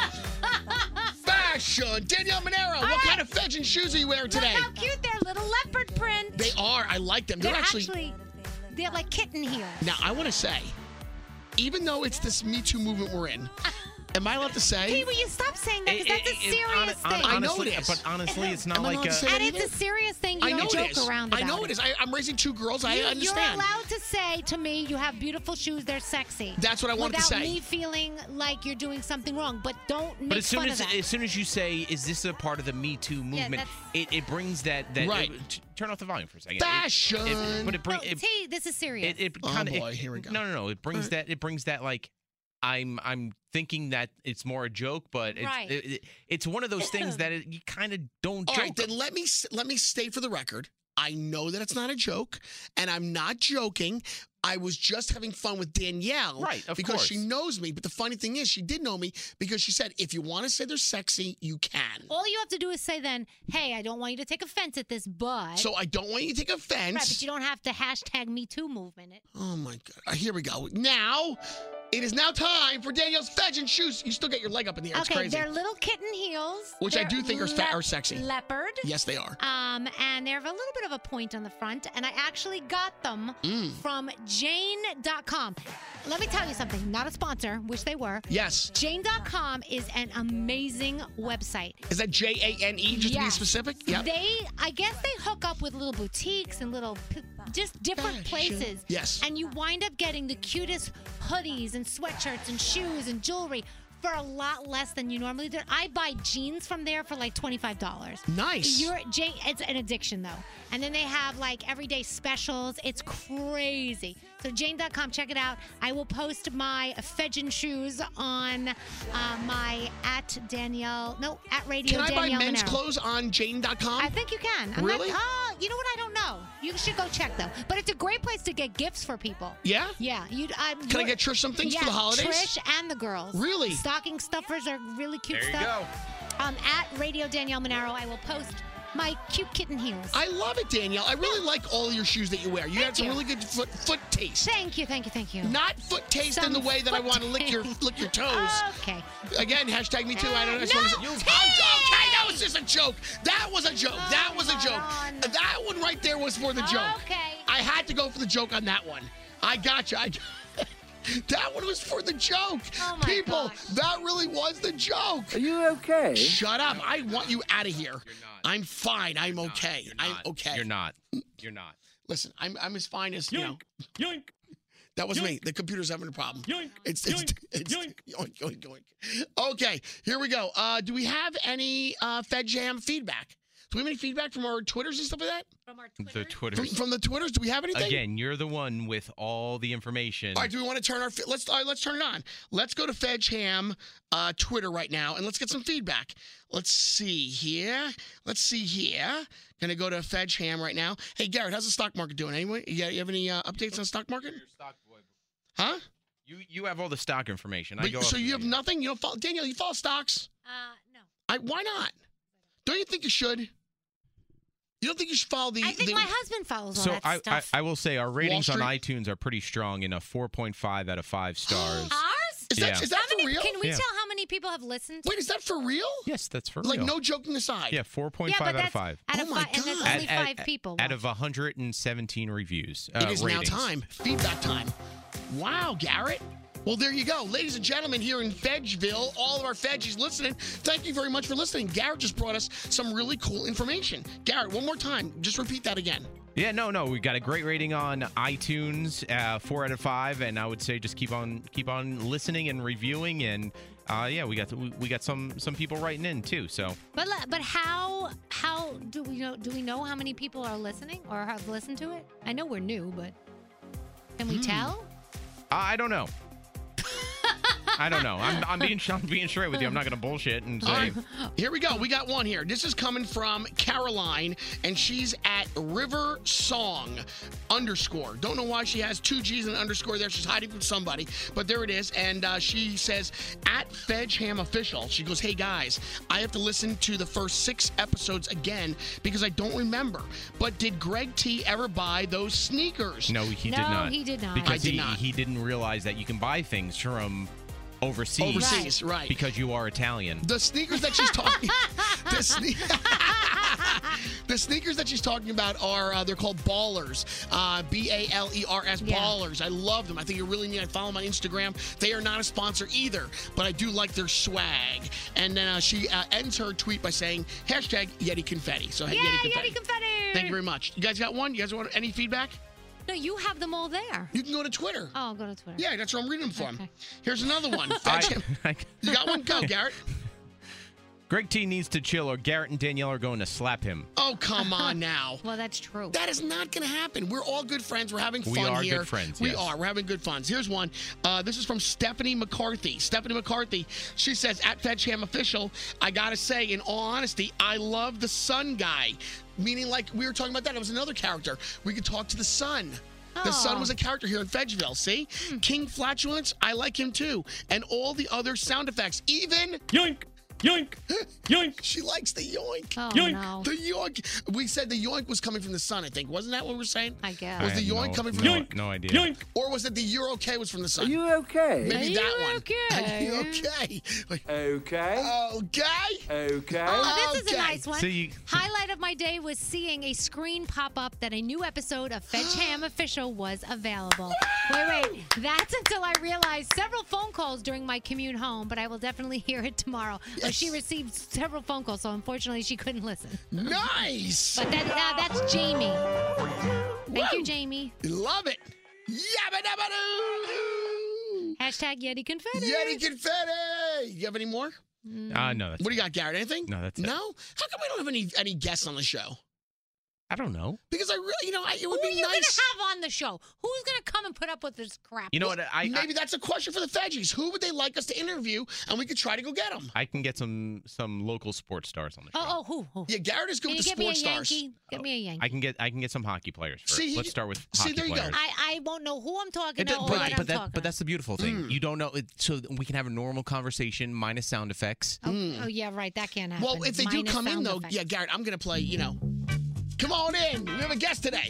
Fashion. Danielle Monero, what kind of Fedge and shoes are you wearing today? Look how cute they're, little leopard print. They are. I like them. They're, They're actually, actually, they're like kitten heels. Now, I want to say, even though it's this Me Too movement we're in, am I allowed to say? Hey, will you stop saying that? Because that's a It- it- serious hon- thing. I know honestly- it is. But honestly, it's not Am I like allowed to a. say that And it's either? a serious thing. You I don't know joke it is. around I about know it is. I, I'm raising two girls. I You, understand. You're allowed to say to me, you have beautiful shoes, they're sexy. That's what I wanted to Without say. me feeling like you're doing something wrong. But don't make But as soon fun as of that. as soon as you say, "Is this a part of the Me Too movement?" it, it brings that that Right. it- t- turn off the volume for a second. It- Fashion. it- but it brings No, it, T, this is serious. it, it Oh, kind of boy, here we go. No, no, no. It brings that it brings that like. I'm I'm thinking that it's more a joke, but it's Right. it, it- it's one of those things that it, you kind of don't All joke. right, then let me s- let me state for the record. I know that it's not a joke, and I'm not joking. I was just having fun with Danielle, Right, of because course. she knows me. But the funny thing is, she did know me because she said, "If you want to say they're sexy, you can." All you have to do is say then, hey, I don't want you to take offense at this, but. So I don't want you to take offense. Right, but you don't have to hashtag Me Too movement it. Oh my God! Uh, Here we go. Now, it is now time for Danielle's Fedge and shoes. You still get your leg up in the air. It's Okay, crazy. they're little kitten heels. Which I They're do think are fa- lep- are sexy. Leopard. Yes, they are. Um, and they have a little bit of a point on the front, and I actually got them Mm. from Jane dot com. Let me tell you something, not a sponsor, wish they were. Yes. Jane dot com is an amazing website. Is that J A N E, just to be Yes. specific? Yep. They, I guess they hook up with little boutiques and little, p- just different Fashion. places. Yes. And you wind up getting the cutest hoodies and sweatshirts and shoes and jewelry for a lot less than you normally do. I buy jeans from there for like twenty-five dollars. Nice. You're, Jane, it's an addiction though. And then they have like everyday specials. It's crazy. So Jane dot com, check it out. I will post my Fedgin shoes on uh, my at Danielle, no, at Radio Can I buy Danielle men's Monero. clothes on Jane dot com? I think you can. I'm Really? Not, oh, you know what? I don't know. You should go check though. But it's a great place to get gifts for people. Yeah? Yeah. You. Um, Can I get Trish some things yeah, for the holidays? Trish and the girls. Really? Stocking stuffers are really cute There you stuff. Um, at Radio Danielle Monero, I will post my cute kitten heels. I love it, Danielle. I really like all your shoes that you wear. You Thank had some you. really good foot foot taste. Thank you, thank you, thank you. Not foot taste in Some the way that I foot want to lick your taste. lick your toes. Okay. Again, hashtag me too. I don't know. I just No, wanna say- Tim! I'm okay. That was just a joke. That was a joke. Oh, that was a hold joke. on. That one right there was for the joke. Okay. I had to go for the joke on that one. I got you. I, that one was for the joke. Oh, my People, gosh. that really was the joke. Are you okay? Shut up. I want you out of here. You're not. I'm fine. I'm okay. You're I'm not. okay. You're not. You're not. Listen, I'm I'm as fine as you know. Yoink. That was Yoink. me. The computer's having a problem. Yoink. It's it's Yoink. it's Yoink. yoink yoink yoink. Okay, here we go. Uh, do we have any uh, Fed Jam feedback? Do we have any feedback from our Twitters and stuff like that? From our The Twitter. From, Twitter. from the Twitters, do we have anything? Again, you're the one with all the information. All right, do we want to turn our let's all right, let's turn it on. Let's go to FedGam uh, Twitter right now and let's get some feedback. Let's see here. Let's see here. Gonna go to FedGam right now. Hey Garrett, how's the stock market doing? Anyway, you, got- you have any uh, updates on the stock market? Huh? You you have all the stock information. I But- go. so off you of have nothing? You don't follow Danielle? You follow stocks? Uh, no. I why not? Don't you think you should? You don't think you should follow the? I think the, my husband follows all So that I, I stuff. I will say our ratings on Street? iTunes are pretty strong in a four point five out of five stars. Ours? Is that, Yeah. is that How for many, real? Can we Yeah. tell how many people have listened? Wait, is that for real? Yes, that's for Like, real. no joking aside. Yeah, four point yeah, five but out of that's five. out Oh of my five, and there's God. only Out- five out- people. Out of one hundred seventeen reviews. Uh, It is ratings. now time. Feedback time. Wow, Garrett. Well, there you go. Ladies and gentlemen, here in Fedgeville, all of our Fedgies listening, thank you very much for listening. Garrett just brought us some really cool information. Garrett, one more time. Just repeat that again. Yeah, no, no, we got a great rating on iTunes, uh, four out of five, and I would say just keep on, keep on listening and reviewing, and uh, yeah, we got we, we got some some people writing in too. So, But le- but how how do we know? Do we know how many people are listening or have listened to it? I know we're new, but can we tell? I don't know. I don't know. I'm, I'm being I'm being straight with you. I'm not gonna bullshit and say. All right, here we go. We got one here. This is coming from Caroline, and she's at River Song underscore. Don't know why she has two G's and an underscore there. She's hiding from somebody, but there it is. And uh, she says, at Fedgeham Official, she goes, hey guys, I have to listen to the first six episodes again because I don't remember. But did Greg T ever buy those sneakers? No, he did No, not. he did not. Because I did he, not. he didn't realize that you can buy things from overseas. Overseas, right. right. Because you are Italian. The sneakers that she's talking the, sne- the sneakers that she's talking about are uh, they're called Ballers, uh, B A L E R S, Yeah. Ballers. I love them. I think you're really neat. I follow them on Instagram. They are not a sponsor either, but I do like their swag. And then uh, she uh, ends her tweet by saying hashtag Yeti Confetti. So Yeah, Yeti Confetti. Yeti confetti. Thank you very much. You guys got one? You guys want any feedback? No, you have them all there. You can go to Twitter. Oh, go to Twitter. Yeah, that's where I'm reading them from. Okay. Here's another one. I- I- You got one? Go, Garrett. Greg T needs to chill, or Garrett and Danielle are going to slap him. Oh, come on now. Well, that's true. That is not going to happen. We're all good friends. We're having fun We are here. good friends, We yes. are. We're having good fun. Here's one. Uh, this is from Stephanie McCarthy. Stephanie McCarthy. She says, at Fedgeham Official, I got to say, in all honesty, I love the sun guy. Meaning, like, we were talking about that. It was another character. We could talk to the sun. The sun Oh. was a character here in Fedgeville. See? King Flatulence, I like him too. And all the other sound effects. Even... Yoink! Yoink! Yoink! She likes the yoink. Oh, Yoink. no. The yoink. We said the yoink was coming from the sun, I think. Wasn't that what we were saying? I guess. Was I the have yoink no- coming from no, the no idea. Yoink! Or was it the you're okay was from the sun? Are you okay? Maybe Are that you one. okay? Are you okay? Like, Okay. okay. Okay. Oh, this is Okay. a nice one. So you- Highlight of my day was seeing a screen pop up that a new episode of Fedgeham Official was available. Wait, wait. That's until I realized several phone calls during my commute home, but I will definitely hear it tomorrow. Oh, she received several phone calls, so unfortunately she couldn't listen. Nice. But that, uh, that's Jamie. Thank Woo. you, Jamie. Love it. Yabba dabba doo. Hashtag Yeti Confetti. Yeti confetti. You have any more? Uh, no, that's What do you got, Garrett? Anything? No, that's it. No? How come we don't have any any guests on the show? I don't know. Because I really, you know, I, it Who would are be you going nice. to have on the show? Who's going to come and put up with this crap? You know what? I, I Maybe that's a question for the Fedgies. Who would they like us to interview, and we could try to go get them? I can get some some local sports stars on the show. Oh, oh, who? who? Yeah, Garrett is good Can you with the get me a sports stars. Yankee? Get me a Yankee. I can get I can get some hockey players first. See, he- Let's start with see, hockey there you go. players. I, I won't know who I'm talking It to does- or but, what I'm but, that, talking but that's the beautiful thing. Mm. You don't know, it, so we can have a normal conversation minus sound effects. Oh, oh, yeah, right. That can't happen. Well, if they do Minus come in, sound though, effects. yeah, Garrett, I'm going to play, you know. Come on in. We have a guest today.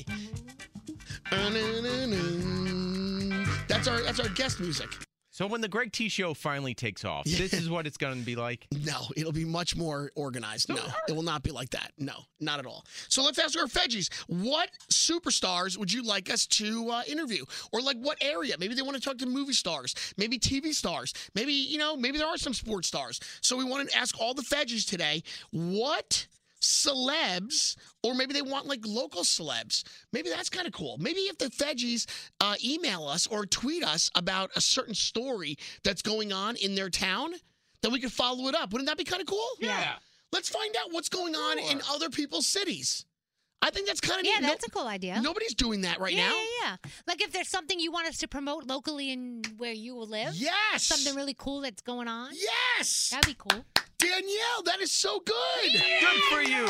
That's our that's our guest music. So when the Greg T Show finally takes off, this is what it's going to be like. No, it'll be much more organized. No, it will not be like that. No, not at all. So let's ask our Fedgies, what superstars would you like us to uh, interview? Or like what area? Maybe they want to talk to movie stars, maybe T V stars, maybe, you know, maybe there are some sports stars. So we want to ask all the Fedgies today, what celebs, or maybe they want like local celebs. Maybe that's kind of cool. Maybe if the Fedgies uh, email us or tweet us about a certain story that's going on in their town, then we could follow it up. Wouldn't that be kind of cool? Yeah. Let's find out what's going on in other people's cities. I think that's kind of Yeah, neat. that's a cool idea. Nobody's doing that right yeah, now. Yeah, yeah. Like if there's something you want us to promote locally in where you will live. Yes. Something really cool that's going on. Yes. That'd be cool. Danielle, that is so good. Good for you.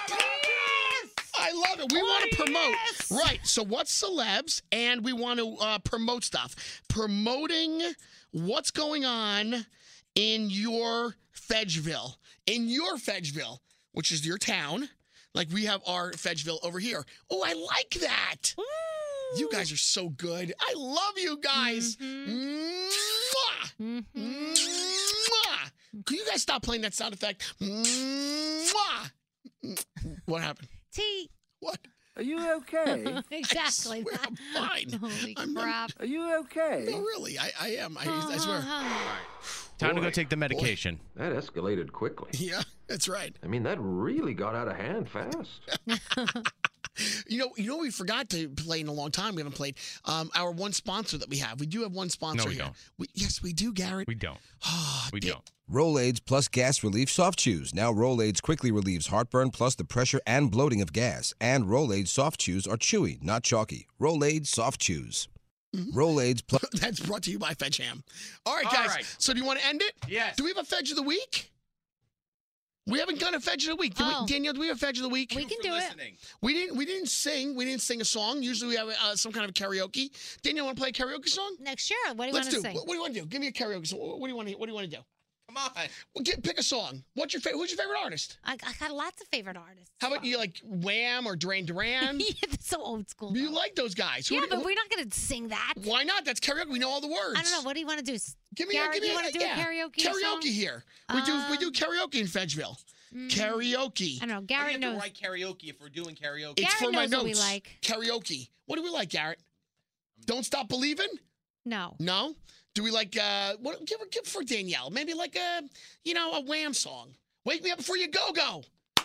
I love it. We want to promote. Right. So what's celebs? And we want to uh, promote stuff. Promoting what's going on in your Fedgeville. In your Fedgeville, which is your town. Like we have our Fedgeville over here. Oh, I like that. Ooh. You guys are so good. I love you guys. Mm-hmm. Mwah. Mm-hmm. Mwah. Can you guys stop playing that sound effect? Mwah. What happened? T. What? Are you okay? Exactly. I swear I'm fine. Holy I'm, crap. Are you okay? No, really. I, I am. I, I swear. Time to Boy. go take the medication. Boy, that escalated quickly. Yeah, that's right. I mean, that really got out of hand fast. You know, you know, we forgot to play in a long time. We haven't played um, our one sponsor that we have. We do have one sponsor No, we here. don't. We, yes, we do, Garrett. We don't. Oh, we da- don't. Rolaids plus Gas Relief Soft Chews. Now Rolaids quickly relieves heartburn plus the pressure and bloating of gas. And Rolaids Soft Chews are chewy, not chalky. Rolaids Soft Chews. Mm-hmm. Rolaids plus... That's brought to you by Fetch Ham. All right, All guys. right. So do you want to end it? Yes. Do we have a Fedge of the Week? We haven't done a Fedge of the Week. Do Oh. we, Danielle, do we have a Fedge of the Week? We can do it. We didn't. We didn't sing. We didn't sing a song. Usually we have uh, some kind of karaoke. Danielle, want to play a karaoke song? Next, sure. What do you Let's want to do. sing? What, what do you want to do? Give me a karaoke song. What do you want to? What do you want to do? Come on. Well, get, pick a song. What's your favorite? Who's your favorite artist? I, I got lots of favorite artists. How about you like Wham or Duran Duran? Yeah, that's so old school. You though. like those guys? Who Yeah, do- but we're not going to sing that. Why not? That's karaoke. We know all the words. I don't know. What do you want to do? Give me, Garrett, a, give me you a, want to do yeah. a karaoke Karaoke song? here. We do. We do Um, karaoke in Fedgeville. Mm, Karaoke. I don't know. Garrett knows. write karaoke if we're doing karaoke. It's Garrett for my knows what we notes. like. Karaoke. What do we like, Garrett? Don't Stop Believing? No. No. Do we like? uh What? Give give for Danielle. Maybe like a, you know, a Wham song. Wake Me Up Before You Go Go.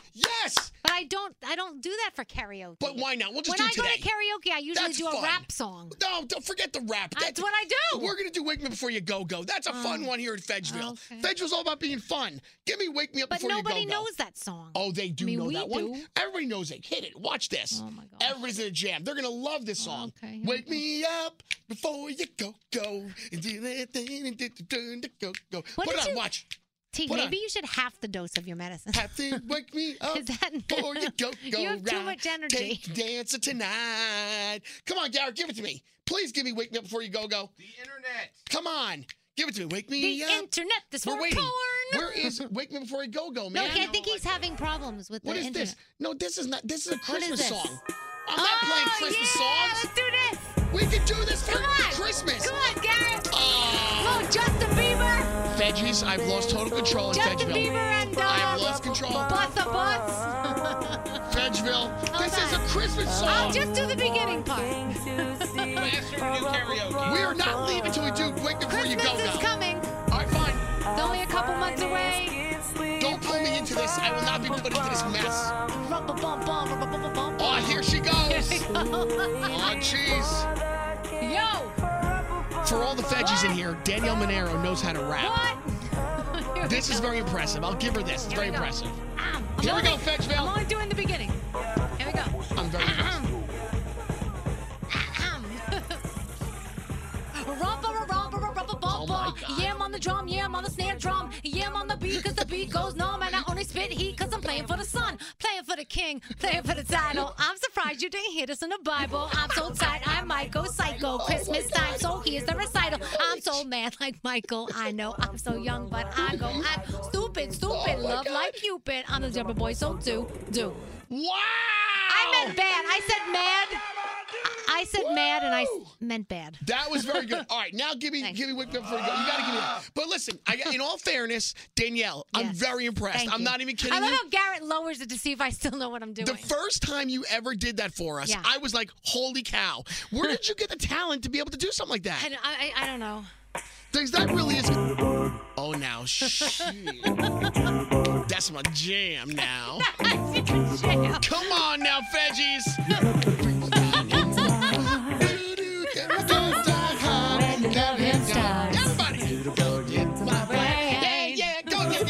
Yes. But I don't. I don't do that for karaoke. But why not? We'll just when do I it today. go to karaoke, I usually That's do a fun. rap song. No, don't forget the rap. That's what I do. We're gonna do Wake Me Up Before You Go Go. That's a fun Oh. one here at Fedgeville. Okay. Fedgeville's all about being fun. Give me Wake Me Up But Before You Go Go. nobody knows that song. Oh, they do I mean, know we that one. do. Everybody knows it. Hit it. Watch this. Oh my god. Everybody's in a jam. They're gonna love this song. Okay, here Wake we me up before you go go and do that thing and do do do go go. What Put it did on. you- Watch. T, Put maybe on. you should half the dose of your medicine. Have to wake me up Is that before you go go. You have too round. much energy. Take dancer tonight. Come on, Garrett, give it to me. Please give me Wake Me Up Before You Go Go. The internet. Come on, give it to me. Wake me The up. internet is We're for waiting. porn. Where is Wake Me Up Before You Go Go, No, man? okay, I think he's having problems with What the is internet. this? No, this is not. This is a What is Christmas this? song. I'm not oh, playing Christmas yeah, songs. Let's do this. We can do this for Come on. Christmas. Come on, Garrett. Oh. Look, Justin Bieber. Veggies, I've lost total control in Justin Fedgeville. Bieber and uh, I've lost control. Butts the Butts. Fedgeville, this Hold is a on. Christmas song. I'll just do the beginning part. Ask her to do karaoke. We are not leaving until we do Wake Me Before You Go Christmas Go. is coming. All right, fine. It's only a couple months away. Don't pull me into this. I will not be put into this mess. Rumba-bum-bum, Oh, here she goes. Here we go. Oh, jeez. Yo. For all the Veggies in here, Danielle Monero knows how to rap. What? Here This we is go. very impressive. I'll give her this. It's Here very we go. impressive. Um, I'm Here we only- go, Fedgeville. I'm only doing the beginning. Here we go. I'm very impressed. Rumba, rumba, rumba, rumba, Oh my bumba. God. Yeah, I'm on the drum, yeah, I'm on the snare drum. Yeah, I'm on the beat, cause the beat goes numb. And I only spit heat, cause I'm playing for the sun. Playing for the king, playing for the title. I'm surprised you didn't hear this in the Bible. I'm so tight, I might go psycho. Christmas time, so here's the recital. I'm so mad like Michael. I know I'm so young, but I go act stupid, stupid. Oh my Love God. like Cupid. I'm the jumper boy, so do, do. Wow. I meant bad. I said mad. I said mad and I s- meant bad. That was very good. All right, now give me Thanks. give me Wake Me Up Before You Go. You got to give me that. But listen, I got, in all fairness, Danielle, I'm Yes. very impressed. Thank I'm you. not even kidding I love you. how Garrett lowers it to see if I still know what I'm doing. The first time you ever did that for us, Yeah. I was like, holy cow. Where did you get the talent to be able to do something like I, that? don't- I, I don't know. Things that really is. Oh, now, shit. That's my jam now. Come on now, Veggies. Everybody. Go get my way. Yeah, yeah, go get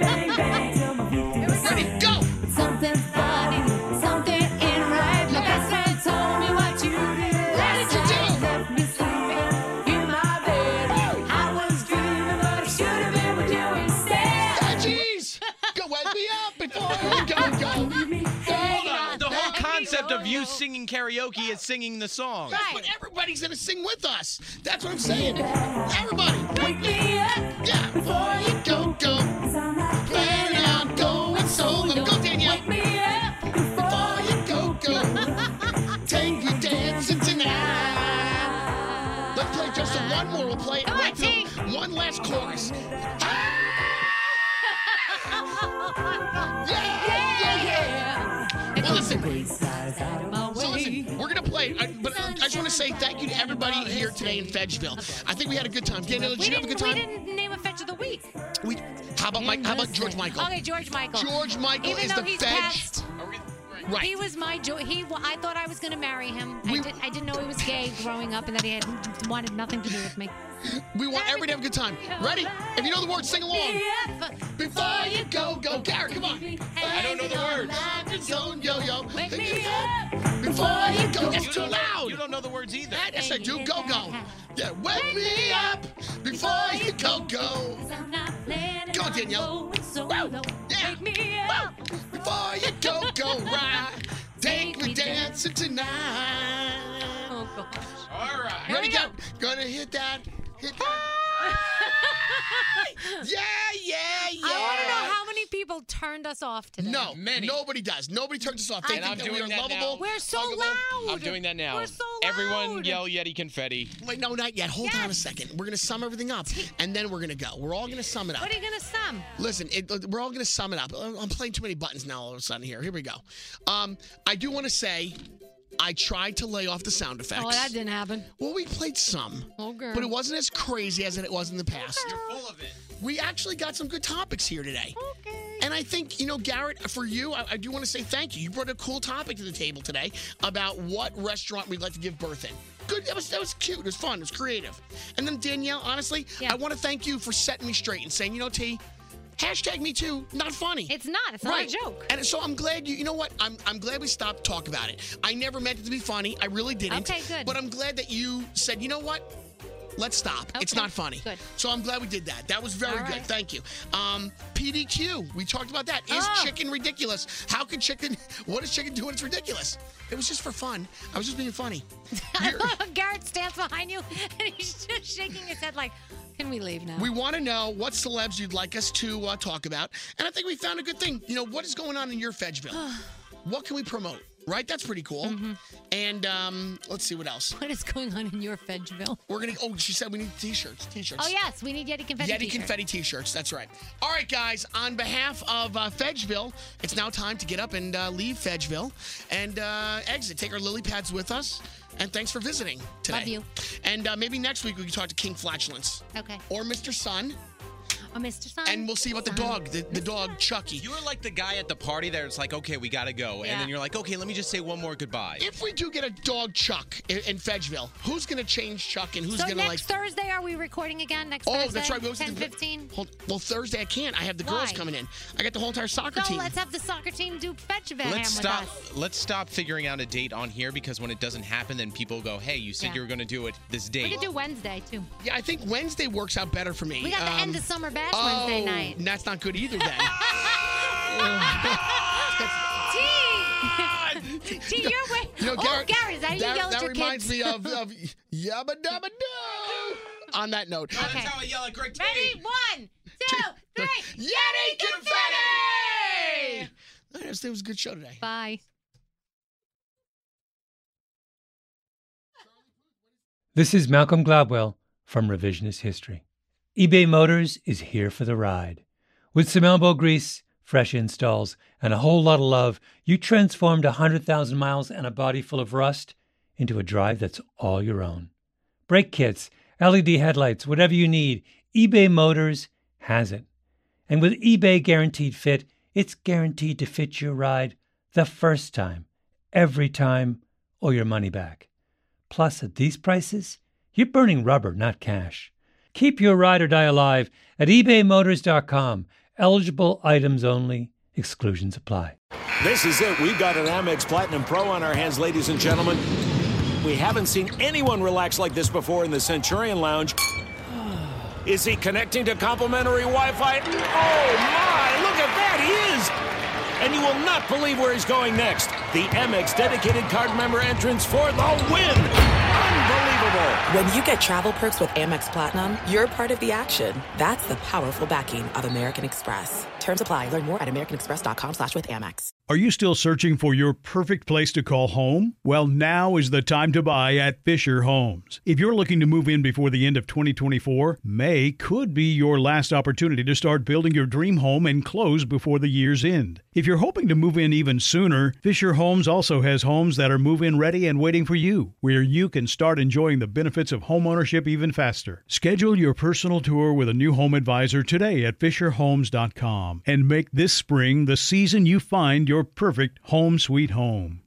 it. Ready, go. Something's funny, something ain't right. My best friend told me what you did. What did you do? Left me sleeping in my bed. I was dreaming, but it should have been with you instead. Veggies. Go wake me up before you go, go. Hold on. The whole concept of you singing karaoke is singing the song. That's what everybody's gonna sing with us. That's what I'm saying. Everybody, Wake me up yeah. Before you go, go. Planning on going solo. Go, Danielle. Wake me up before right, Come right on, to T. one last chorus. Yeah, well, listen. So listen, we're gonna play, I, but I just want to say thank you to everybody here today in Fedgeville. I think we had a good time. Daniel, did We you have a didn't, good time? we didn't name a Fetch of the Week. We, how about Mike? How about George Michael? Okay, George Michael. George Michael Even is though the he's Fedge. passed, Right. He was my joy. He, I thought I was going to marry him. I, did, I didn't know he was gay growing up and that he had wanted nothing to do with me. We want everybody to have a good time. Ready? If you know the words, sing along. Before you go, go, Garrett, come on. I don't know the words. Yo, yo, yo. Wake me up. Before you go, it's You too don't know- loud. You don't know the words either. Yes, I do. Go, go. Yeah, wake me up before you go, go. Go, Danielle. Woo. Yeah. Woo. Before you go, go, right. Take me dancing tonight. Oh, gosh. All right. Ready, go. Gonna hit that. Hit that. Yeah, yeah, yeah. I want to know how many people turned us off today. No, Many. nobody does. Nobody turns us off. They And think I'm that doing we are that lovable. now. We're so huggable. loud. I'm doing that now. We're so loud. Everyone yell Yeti confetti. Wait, no, not yet. Hold on a Yes. second. We're gonna sum everything up, and then we're gonna go. We're all gonna sum it up. What are you going to sum? Listen, it, we're all gonna sum it up. I'm playing too many buttons now. All of a sudden, here, here we go. Um, I do want to say, I tried to lay off the sound effects. Oh, that didn't happen. Well, we played some, Oh, girl. but it wasn't as crazy as it was in the past. You're full of it. We actually got some good topics here today. Okay. And I think, you know, Garrett, for you, I, I do want to say thank you. You brought a cool topic to the table today about what restaurant we'd like to give birth in. Good. That was that was cute. It was fun. It was creative. And then Danielle, honestly, Yeah. I want to thank you for setting me straight and saying, you know, T, hashtag me too, not funny. It's not. It's not Right. a joke. And so I'm glad you, you know what? I'm, I'm glad we stopped talking about it. I never meant it to be funny. I really didn't. Okay, good. But I'm glad that you said, you know what? Let's stop. It's Okay, not funny. good. So I'm glad we did that. That was very All good. right. Thank you. Um, P D Q. We talked about that. Is Oh. chicken ridiculous? How can chicken, what does chicken do when it's ridiculous? It was just for fun. I was just being funny. You're- Garrett stands behind you and he's just shaking his head like, can we leave now? We want to know what celebs you'd like us to uh, talk about. And I think we found a good thing. You know, what is going on in your Fedgeville? What can we promote? Right? That's pretty cool. And um, let's see what else. What is going on in your Fedgeville? We're going to, oh, she said we need t-shirts. T-shirts. Oh, yes. We need Yeti confetti Yeti t-shirts. confetti t-shirts. That's right. All right, guys. On behalf of uh, Fedgeville, it's now time to get up and uh, leave Fedgeville and uh, exit. Take our lily pads with us. And thanks for visiting today. Love you. And uh, maybe next week we can talk to King Flatulence. Okay. Or Mister Sun. Or Mister Sun. And we'll see about the dog, the, the dog Chucky. You were like the guy at the party there. It's like, okay, we gotta go, Yeah. and then you're like, okay, let me just say one more goodbye. If we do get a dog Chuck in, in Fedgeville, who's going to change Chuck and who's So going to next like... Thursday, are we recording again next Oh, Thursday? that's right. We always ten did the- fifteen? Hold, well, Thursday I can't. I have the girls Why? coming in. I got the whole entire soccer So team. let's have the soccer team do Fedgeville Let's with stop. us. Let's stop figuring out a date on here because when it doesn't happen, then people go, "Hey, you said Yeah. you were going to do it this We date." could do Wednesday, too. Yeah, I think Wednesday works out better for me. We got the Um, end of summer bash oh, Wednesday night. That's not good either then. T! T, you're way. You know, oh, Garrett, Gary, is that how you that, yell at that your reminds kids? me of, of Yabba Dabba Doo. On that note. Okay. That's how I yell at Greg T. Ready? One, two, three. Yeti confetti! It was a good show today. Bye. This is Malcolm Gladwell from Revisionist History. eBay Motors is here for the ride. With some elbow grease, fresh installs, and a whole lot of love, you transformed one hundred thousand miles and a body full of rust into a drive that's all your own. Brake kits, L E D headlights, whatever you need, eBay Motors has it. And with eBay Guaranteed Fit, it's guaranteed to fit your ride the first time, every time, or your money back. Plus, at these prices, you're burning rubber, not cash. Keep your ride or die alive at ebay motors dot com. Eligible items only. Exclusions apply. This is it. We've got an Amex Platinum Pro on our hands, ladies and gentlemen. We haven't seen anyone relax like this before in the Centurion Lounge. Is he connecting to complimentary Wi-Fi? Oh, my! Look at that! He is! And you will not believe where he's going next. The Amex dedicated card member entrance for the win! Unbelievable! When you get travel perks with Amex Platinum, you're part of the action. That's the powerful backing of American Express. Terms apply. Learn more at americanexpress.com slash with Amex. Are you still searching for your perfect place to call home? Well, now is the time to buy at Fisher Homes. If you're looking to move in before the end of twenty twenty-four, May could be your last opportunity to start building your dream home and close before the year's end. If you're hoping to move in even sooner, Fisher Homes also has homes that are move-in ready and waiting for you, where you can start enjoying the benefits of homeownership even faster. Schedule your personal tour with a new home advisor today at fisher homes dot com and make this spring the season you find your perfect home sweet home.